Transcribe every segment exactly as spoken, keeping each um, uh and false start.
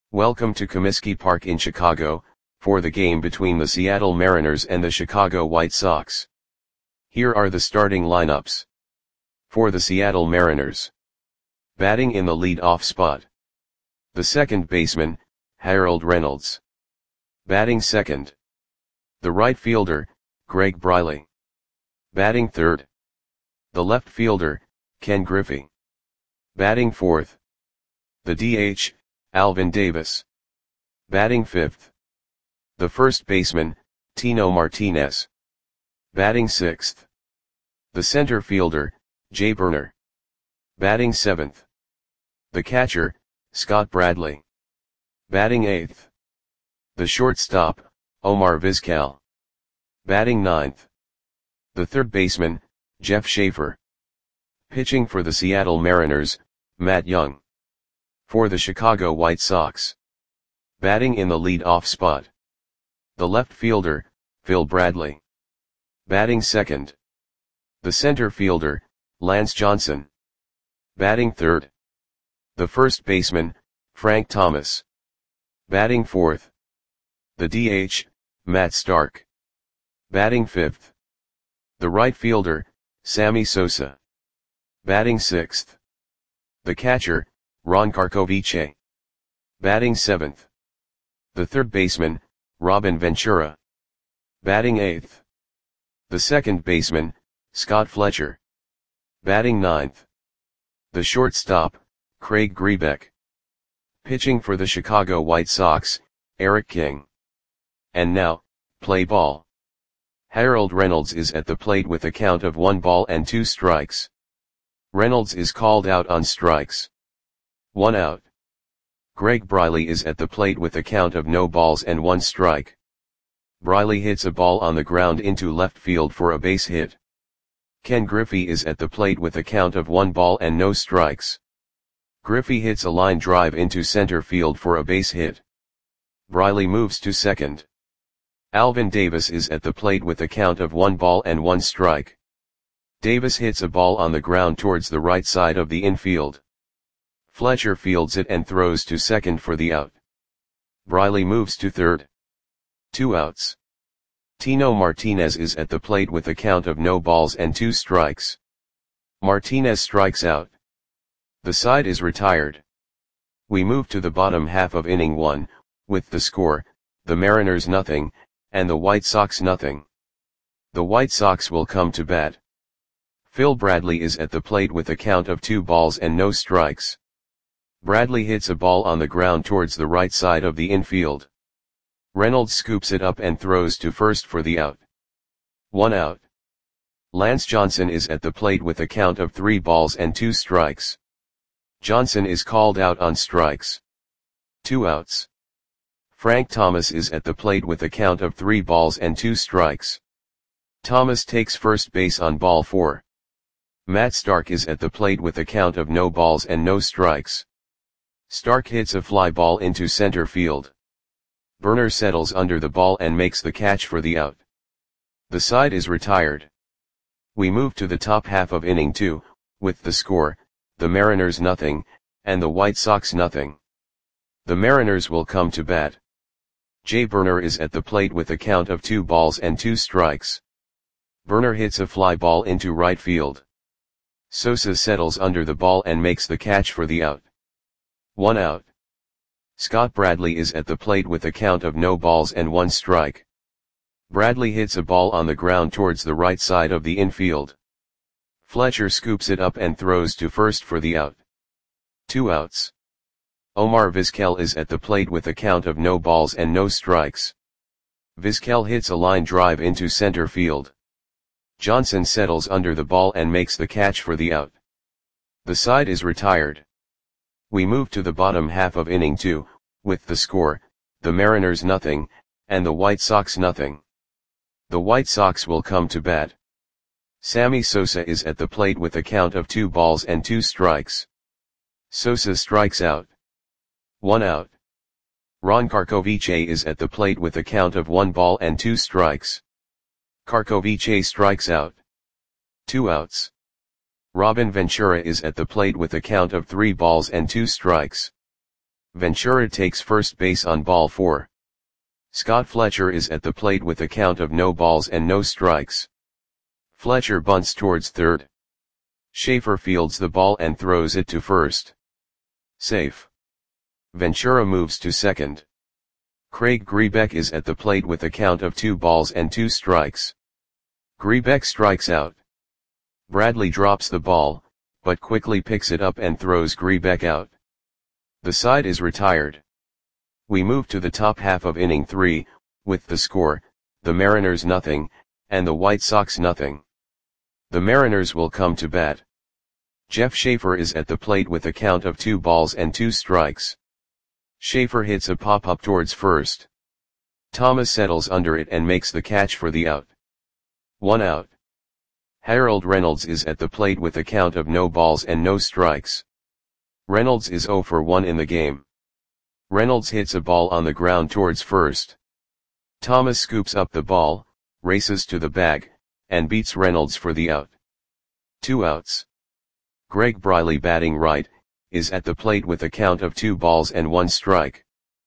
Welcome to Comiskey Park in Chicago, for the game between the Seattle Mariners and the Chicago White Sox. Here are the starting lineups. For the Seattle Mariners. Batting in the lead-off spot. The second baseman, Harold Reynolds. Batting second. The right fielder, Craig Briley. Batting third. The left fielder, Ken Griffey. Batting fourth. The D H, Alvin Davis. Batting fifth. The first baseman, Tino Martinez. Batting sixth. The center fielder, Jay Burner. Batting seventh. The catcher, Scott Bradley. Batting eighth. The shortstop, Omar Vizquel. Batting ninth. The third baseman, Jeff Schaefer. Pitching for the Seattle Mariners, Matt Young. For the Chicago White Sox. Batting in the lead-off spot. The left fielder, Phil Bradley. Batting second. The center fielder, Lance Johnson. Batting third. The first baseman, Frank Thomas. Batting fourth. The D H, Matt Stark. Batting fifth. The right fielder, Sammy Sosa. Batting sixth. The catcher, Ron Karkovice. Batting seventh. The third baseman, Robin Ventura. Batting eighth. The second baseman, Scott Fletcher. Batting ninth. The shortstop, Craig Grebeck. Pitching for the Chicago White Sox, Eric King. And now, play ball. Harold Reynolds is at the plate with a count of one ball and two strikes. Reynolds is called out on strikes. One out. Craig Briley is at the plate with a count of no balls and one strike. Briley hits a ball on the ground into left field for a base hit. Ken Griffey is at the plate with a count of one ball and no strikes. Griffey hits a line drive into center field for a base hit. Briley moves to second. Alvin Davis is at the plate with a count of one ball and one strike. Davis hits a ball on the ground towards the right side of the infield. Fletcher fields it and throws to second for the out. Briley moves to third. Two outs. Tino Martinez is at the plate with a count of no balls and two strikes. Martinez strikes out. The side is retired. We move to the bottom half of inning one, with the score, the Mariners nothing, and the White Sox nothing. The White Sox will come to bat. Phil Bradley is at the plate with a count of two balls and no strikes. Bradley hits a ball on the ground towards the right side of the infield. Reynolds scoops it up and throws to first for the out. One out. Lance Johnson is at the plate with a count of three balls and two strikes. Johnson is called out on strikes. Two outs. Frank Thomas is at the plate with a count of three balls and two strikes. Thomas takes first base on ball four. Matt Stark is at the plate with a count of no balls and no strikes. Stark hits a fly ball into center field. Burner settles under the ball and makes the catch for the out. The side is retired. We move to the top half of inning two, with the score, the Mariners nothing, and the White Sox nothing. The Mariners will come to bat. Jay Burner is at the plate with a count of two balls and two strikes. Burner hits a fly ball into right field. Sosa settles under the ball and makes the catch for the out. One out. Scott Bradley is at the plate with a count of no balls and one strike. Bradley hits a ball on the ground towards the right side of the infield. Fletcher scoops it up and throws to first for the out. Two outs. Omar Vizquel is at the plate with a count of no balls and no strikes. Vizquel hits a line drive into center field. Johnson settles under the ball and makes the catch for the out. The side is retired. We move to the bottom half of inning two, with the score, the Mariners nothing, and the White Sox nothing. The White Sox will come to bat. Sammy Sosa is at the plate with a count of two balls and two strikes. Sosa strikes out. One out. Ron Karkovice is at the plate with a count of one ball and two strikes. Karkovice strikes out. Two outs. Robin Ventura is at the plate with a count of three balls and two strikes. Ventura takes first base on ball four. Scott Fletcher is at the plate with a count of no balls and no strikes. Fletcher bunts towards third. Schaefer fields the ball and throws it to first. Safe. Ventura moves to second. Craig Grebeck is at the plate with a count of two balls and two strikes. Grebeck strikes out. Bradley drops the ball, but quickly picks it up and throws Grebeck out. The side is retired. We move to the top half of inning three, with the score, the Mariners nothing, and the White Sox nothing. The Mariners will come to bat. Jeff Schaefer is at the plate with a count of two balls and two strikes. Schaefer hits a pop-up towards first. Thomas settles under it and makes the catch for the out. One out. Harold Reynolds is at the plate with a count of no balls and no strikes. Reynolds is oh for one in the game. Reynolds hits a ball on the ground towards first. Thomas scoops up the ball, races to the bag, and beats Reynolds for the out. Two outs. Greg Briley, batting right, is at the plate with a count of two balls and one strike.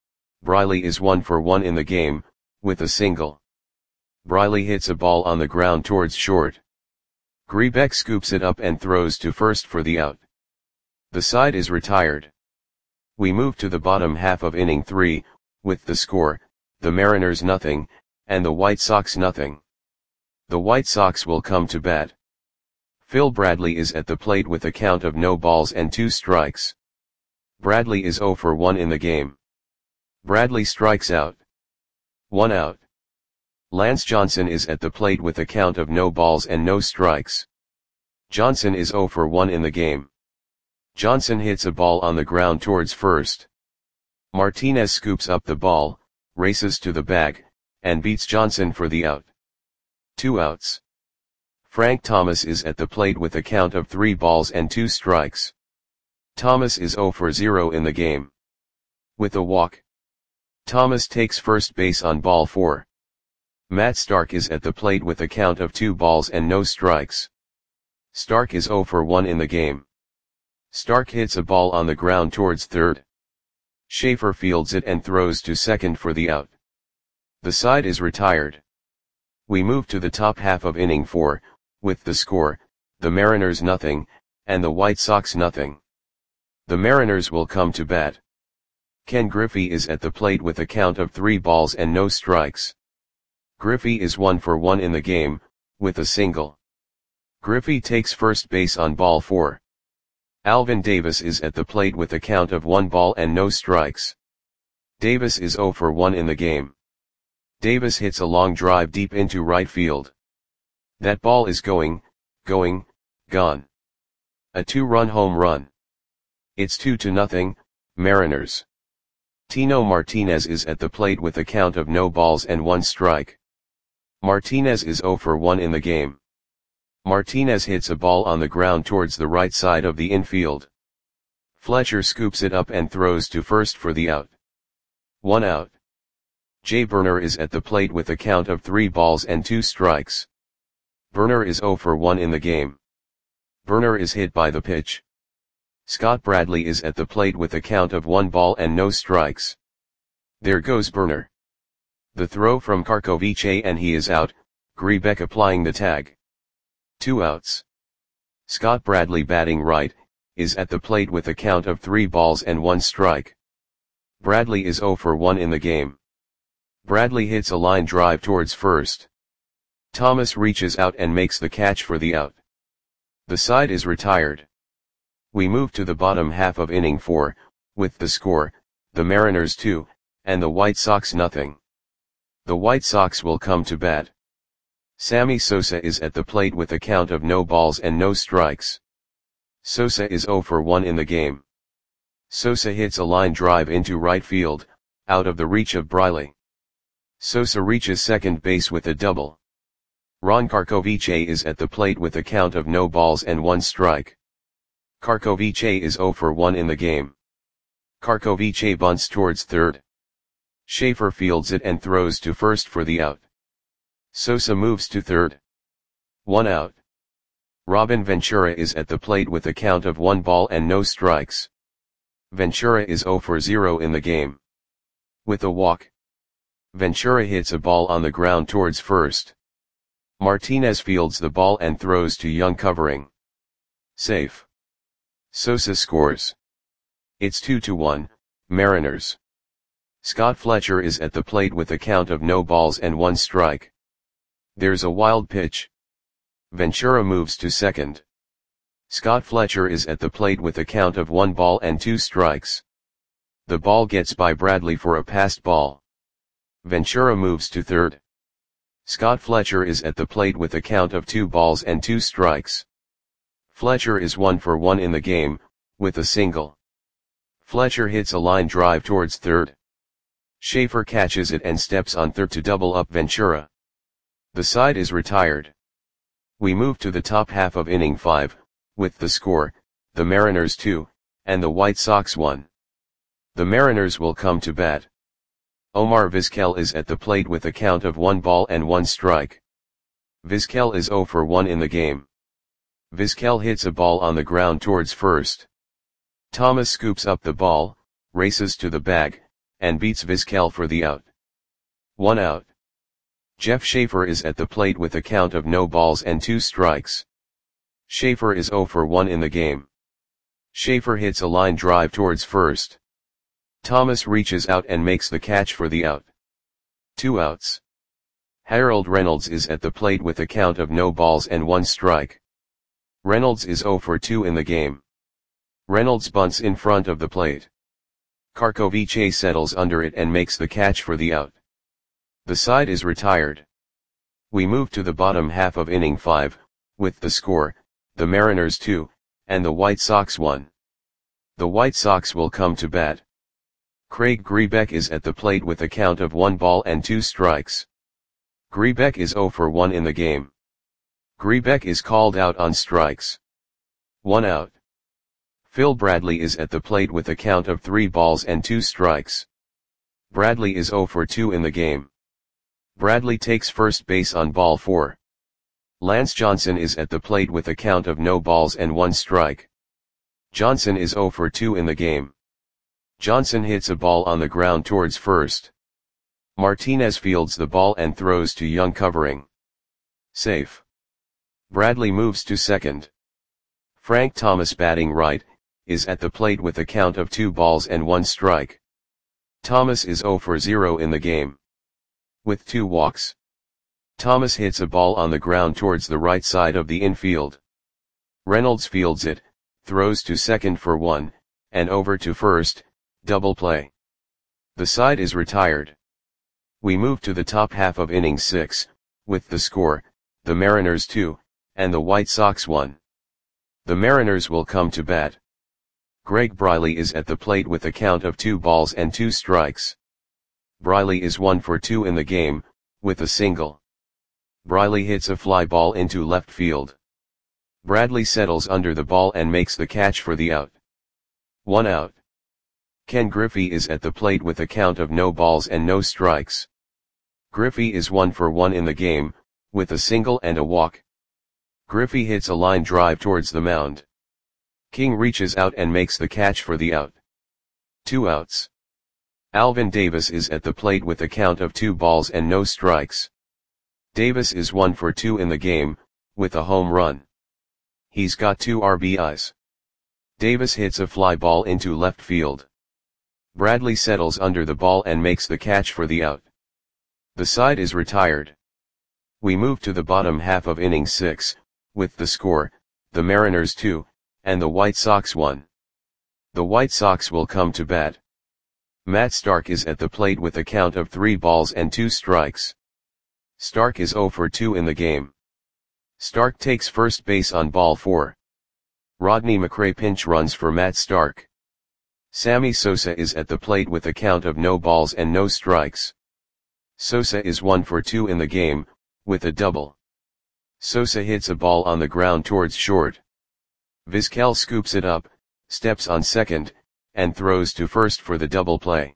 Briley is one for one in the game, with a single. Briley hits a ball on the ground towards short. Grebeck scoops it up and throws to first for the out. The side is retired. We move to the bottom half of inning three, with the score, the Mariners nothing, and the White Sox nothing. The White Sox will come to bat. Phil Bradley is at the plate with a count of no balls and two strikes. Bradley is oh for one in the game. Bradley strikes out. One out. Lance Johnson is at the plate with a count of no balls and no strikes. Johnson is oh for one in the game. Johnson hits a ball on the ground towards first. Martinez scoops up the ball, races to the bag, and beats Johnson for the out. Two outs. Frank Thomas is at the plate with a count of three balls and two strikes. Thomas is oh for zero in the game. With a walk. Thomas takes first base on ball four. Matt Stark is at the plate with a count of two balls and no strikes. Stark is oh for one in the game. Stark hits a ball on the ground towards third. Schaefer fields it and throws to second for the out. The side is retired. We move to the top half of inning four, with the score, the Mariners nothing, and the White Sox nothing. The Mariners will come to bat. Ken Griffey is at the plate with a count of three balls and no strikes. Griffey is one for one in the game, with a single. Griffey takes first base on ball four. Alvin Davis is at the plate with a count of one ball and no strikes. Davis is oh for one in the game. Davis hits a long drive deep into right field. That ball is going, going, gone. A two-run home run. It's two to nothing, Mariners. Tino Martinez is at the plate with a count of no balls and one strike. Martinez is oh for one in the game. Martinez hits a ball on the ground towards the right side of the infield. Fletcher scoops it up and throws to first for the out. One out. Jay Burner is at the plate with a count of three balls and two strikes. Burner is oh for one in the game. Burner is hit by the pitch. Scott Bradley is at the plate with a count of one ball and no strikes. There goes Burner. The throw from Karkovice and he is out, Grebeck applying the tag. Two outs. Scott Bradley, batting right, is at the plate with a count of three balls and one strike. Bradley is oh for one in the game. Bradley hits a line drive towards first. Thomas reaches out and makes the catch for the out. The side is retired. We move to the bottom half of inning four, with the score, the Mariners two, and the White Sox nothing. The White Sox will come to bat. Sammy Sosa is at the plate with a count of no balls and no strikes. Sosa is oh for one in the game. Sosa hits a line drive into right field, out of the reach of Briley. Sosa reaches second base with a double. Ron Karkovice is at the plate with a count of no balls and one strike. Karkovice is oh for one in the game. Karkovice bunts towards third. Schaefer fields it and throws to first for the out. Sosa moves to third. One out. Robin Ventura is at the plate with a count of one ball and no strikes. Ventura is zero for zero in the game. With a walk, Ventura hits a ball on the ground towards first. Martinez fields the ball and throws to Young covering. Safe. Sosa scores. It's two to one, Mariners. Scott Fletcher is at the plate with a count of no balls and one strike. There's a wild pitch. Ventura moves to second. Scott Fletcher is at the plate with a count of one ball and two strikes. The ball gets by Bradley for a passed ball. Ventura moves to third. Scott Fletcher is at the plate with a count of two balls and two strikes. Fletcher is one for one in the game, with a single. Fletcher hits a line drive towards third. Schaefer catches it and steps on third to double up Ventura. The side is retired. We move to the top half of inning five, with the score, the Mariners two, and the White Sox one. The Mariners will come to bat. Omar Vizquel is at the plate with a count of one ball and one strike. Vizquel is zero for one in the game. Vizquel hits a ball on the ground towards first. Thomas scoops up the ball, races to the bag, and beats Vizquel for the out. One out. Jeff Schaefer is at the plate with a count of no balls and two strikes. Schaefer is zero for one in the game. Schaefer hits a line drive towards first. Thomas reaches out and makes the catch for the out. Two outs. Harold Reynolds is at the plate with a count of no balls and one strike. Reynolds is zero for two in the game. Reynolds bunts in front of the plate. Karkovice settles under it and makes the catch for the out. The side is retired. We move to the bottom half of inning five, with the score, the Mariners two, and the White Sox one. The White Sox will come to bat. Craig Grebeck is at the plate with a count of one ball and two strikes. Grebeck is zero for one in the game. Grebeck is called out on strikes. One out. Phil Bradley is at the plate with a count of three balls and two strikes. Bradley is zero for two in the game. Bradley takes first base on ball four. Lance Johnson is at the plate with a count of no balls and one strike. Johnson is zero for two in the game. Johnson hits a ball on the ground towards first. Martinez fields the ball and throws to Young covering. Safe. Bradley moves to second. Frank Thomas, batting right, is at the plate with a count of two balls and one strike. Thomas is zero for zero in the game. With two walks. Thomas hits a ball on the ground towards the right side of the infield. Reynolds fields it, throws to second for one, and over to first, double play. The side is retired. We move to the top half of inning six, with the score, the Mariners two, and the White Sox one. The Mariners will come to bat. Greg Briley is at the plate with a count of two balls and two strikes. Briley is one for two in the game, with a single. Briley hits a fly ball into left field. Bradley settles under the ball and makes the catch for the out. One out. Ken Griffey is at the plate with a count of no balls and no strikes. Griffey is one for one in the game, with a single and a walk. Griffey hits a line drive towards the mound. King reaches out and makes the catch for the out. Two outs. Alvin Davis is at the plate with a count of two balls and no strikes. Davis is one for two in the game, with a home run. He's got two R B Is. Davis hits a fly ball into left field. Bradley settles under the ball and makes the catch for the out. The side is retired. We move to the bottom half of inning six, with the score, the Mariners two, and the White Sox one. The White Sox will come to bat. Matt Stark is at the plate with a count of three balls and two strikes. Stark is zero for two in the game. Stark takes first base on ball four. Rodney McRae pinch runs for Matt Stark. Sammy Sosa is at the plate with a count of no balls and no strikes. Sosa is one for two in the game, with a double. Sosa hits a ball on the ground towards short. Vizquel scoops it up, steps on second, and throws to first for the double play.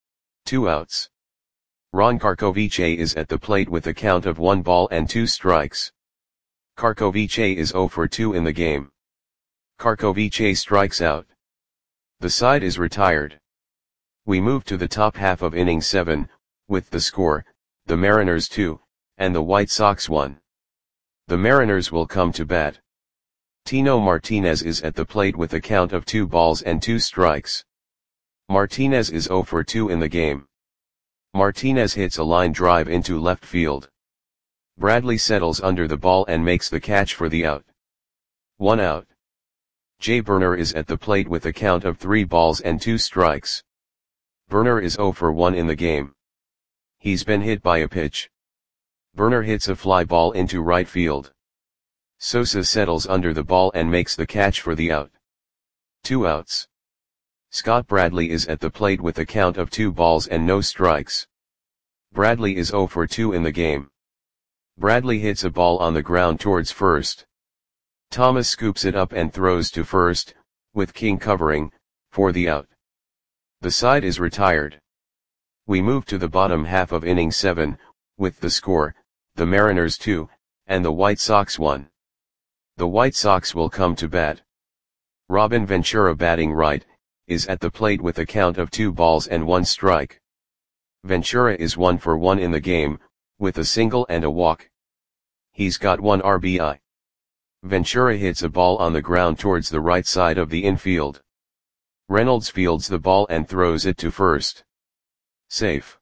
Two outs. Ron Karkovice is at the plate with a count of one ball and two strikes. Karkovice is zero for two in the game. Karkovice strikes out. The side is retired. We move to the top half of inning seven, with the score, the Mariners two, and the White Sox one. The Mariners will come to bat. Tino Martinez is at the plate with a count of two balls and two strikes. Martinez is zero for two in the game. Martinez hits a line drive into left field. Bradley settles under the ball and makes the catch for the out. One out. Jay Burner is at the plate with a count of three balls and two strikes. Burner is zero for one in the game. He's been hit by a pitch. Burner hits a fly ball into right field. Sosa settles under the ball and makes the catch for the out. Two outs. Scott Bradley is at the plate with a count of two balls and no strikes. Bradley is zero for two in the game. Bradley hits a ball on the ground towards first. Thomas scoops it up and throws to first, with King covering, for the out. The side is retired. We move to the bottom half of inning seven, with the score, the Mariners two, and the White Sox one. The White Sox will come to bat. Robin Ventura, batting right, is at the plate with a count of two balls and one strike. Ventura is one for one in the game, with a single and a walk. He's got one R B I. Ventura hits a ball on the ground towards the right side of the infield. Reynolds fields the ball and throws it to first. Safe.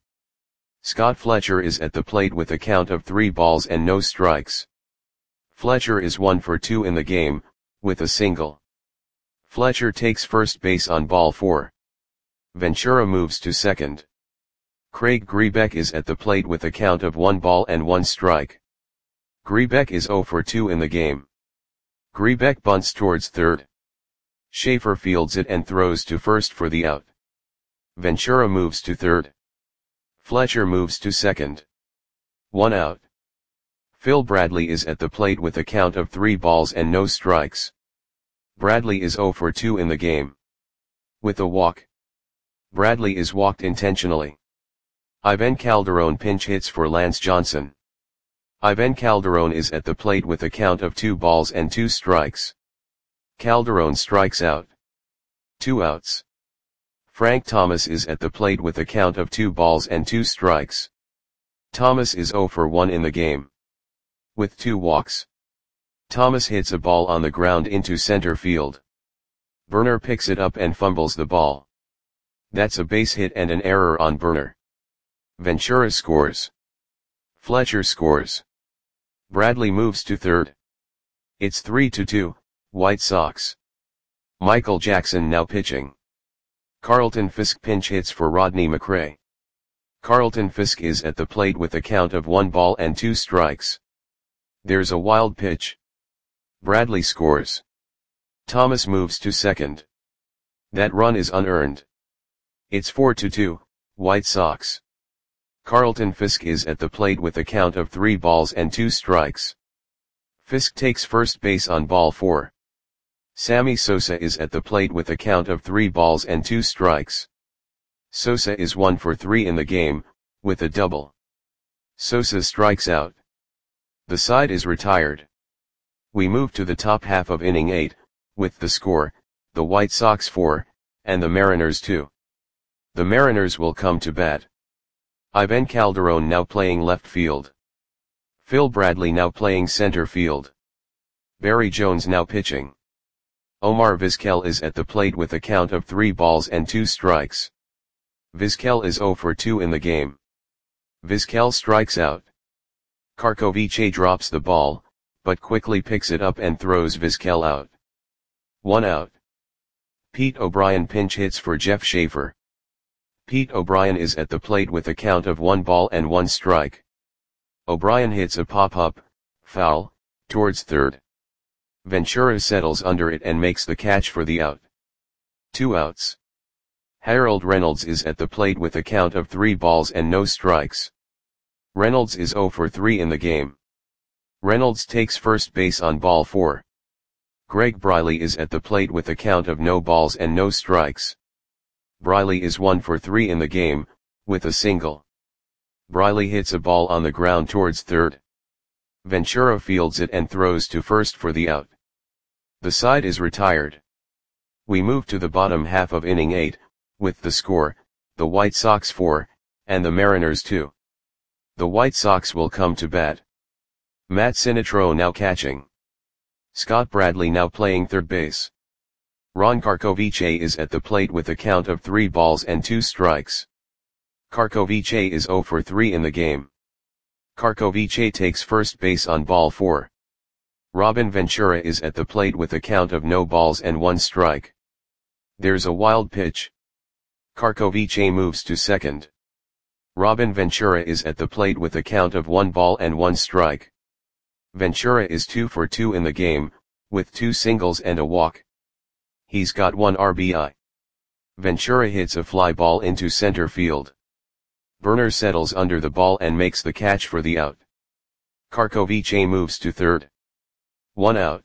Scott Fletcher is at the plate with a count of three balls and no strikes. Fletcher is one for two in the game, with a single. Fletcher takes first base on ball four. Ventura moves to second. Craig Grebeck is at the plate with a count of one ball and one strike. Grebeck is zero for two in the game. Grebeck bunts towards third. Schaefer fields it and throws to first for the out. Ventura moves to third. Fletcher moves to second. One out. Phil Bradley is at the plate with a count of three balls and no strikes. Bradley is zero for two in the game. With a walk. Bradley is walked intentionally. Ivan Calderon pinch hits for Lance Johnson. Ivan Calderon is at the plate with a count of two balls and two strikes. Calderon strikes out. Two outs. Frank Thomas is at the plate with a count of two balls and two strikes. Thomas is zero for one in the game. With two walks. Thomas hits a ball on the ground into center field. Burner picks it up and fumbles the ball. That's a base hit and an error on Burner. Ventura scores. Fletcher scores. Bradley moves to third. It's three to two, White Sox. Michael Jackson now pitching. Carlton Fisk pinch hits for Rodney McRae. Carlton Fisk is at the plate with a count of one ball and two strikes. There's a wild pitch. Bradley scores. Thomas moves to second. That run is unearned. It's four to two, White Sox. Carlton Fisk is at the plate with a count of three balls and two strikes. Fisk takes first base on ball four. Sammy Sosa is at the plate with a count of three balls and two strikes. Sosa is one for three in the game, with a double. Sosa strikes out. The side is retired. We move to the top half of inning eight, with the score, the White Sox four, and the Mariners two. The Mariners will come to bat. Ivan Calderon now playing left field. Phil Bradley now playing center field. Barry Jones now pitching. Omar Vizquel is at the plate with a count of three balls and two strikes. Vizquel is zero for two in the game. Vizquel strikes out. Karkovice drops the ball, but quickly picks it up and throws Vizquel out. One out. Pete O'Brien pinch hits for Jeff Schaefer. Pete O'Brien is at the plate with a count of one ball and one strike. O'Brien hits a pop-up, foul, towards third. Ventura settles under it and makes the catch for the out. Two outs. Harold Reynolds is at the plate with a count of three balls and no strikes. Reynolds is zero for three in the game. Reynolds takes first base on ball four. Greg Briley is at the plate with a count of no balls and no strikes. Briley is one for three in the game, with a single. Briley hits a ball on the ground towards third. Ventura fields it and throws to first for the out. The side is retired. We move to the bottom half of inning eight, with the score, the White Sox four, and the Mariners two. The White Sox will come to bat. Matt Sinatro now catching. Scott Bradley now playing third base. Ron Karkovice is at the plate with a count of three balls and two strikes. Karkovice is zero for three in the game. Karkovice takes first base on ball four. Robin Ventura is at the plate with a count of no balls and one strike. There's a wild pitch. Karkovice moves to second. Robin Ventura is at the plate with a count of one ball and one strike. Ventura is two for two in the game, with two singles and a walk. He's got one R B I. Ventura hits a fly ball into center field. Burner settles under the ball and makes the catch for the out. Karkovice moves to third. One out.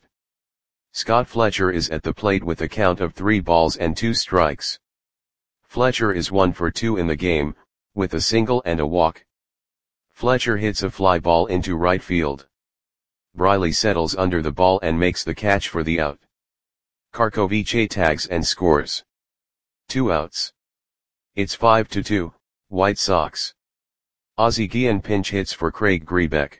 Scott Fletcher is at the plate with a count of three balls and two strikes. Fletcher is one for two in the game, with a single and a walk. Fletcher hits a fly ball into right field. Briley settles under the ball and makes the catch for the out. Karkovice tags and scores. Two outs. It's five to two, White Sox. Ozzie Guillen pinch hits for Craig Grebeck.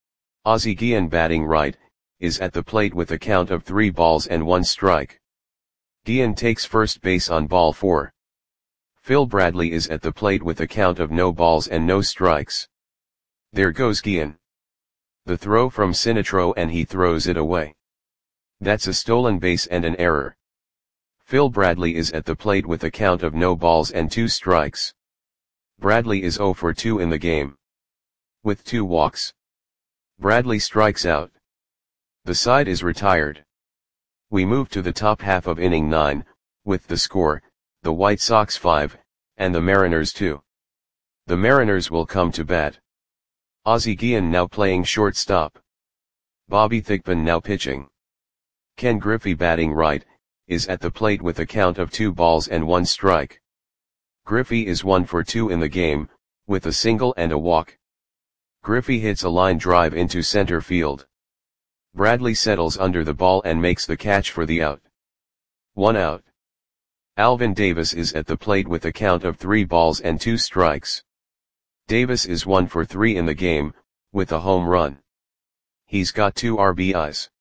Ozzie Guillen batting right, is at the plate with a count of three balls and one strike. Guillen takes first base on ball four. Phil Bradley is at the plate with a count of no balls and no strikes. There goes Guillen. The throw from Sinatro and he throws it away. That's a stolen base and an error. Phil Bradley is at the plate with a count of no balls and two strikes. Bradley is zero for two in the game. With two walks. Bradley strikes out. The side is retired. We move to the top half of inning nine, with the score, the White Sox five, and the Mariners two. The Mariners will come to bat. Ozzie Guillen now playing shortstop. Bobby Thigpen now pitching. Ken Griffey batting right, is at the plate with a count of two balls and one strike. Griffey is one for two in the game, with a single and a walk. Griffey hits a line drive into center field. Bradley settles under the ball and makes the catch for the out. One out. Alvin Davis is at the plate with a count of three balls and two strikes. Davis is one for three in the game, with a home run. He's got two R B Is.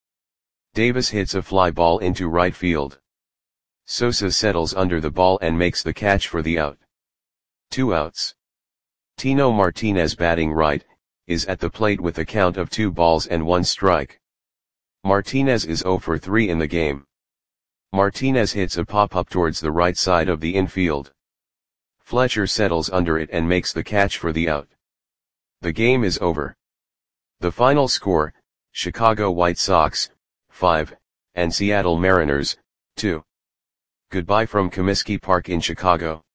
Davis hits a fly ball into right field. Sosa settles under the ball and makes the catch for the out. Two outs. Tino Martinez batting right, is at the plate with a count of two balls and one strike. Martinez is zero for three in the game. Martinez hits a pop-up towards the right side of the infield. Fletcher settles under it and makes the catch for the out. The game is over. The final score, Chicago White Sox, five, and Seattle Mariners, two. Goodbye from Comiskey Park in Chicago.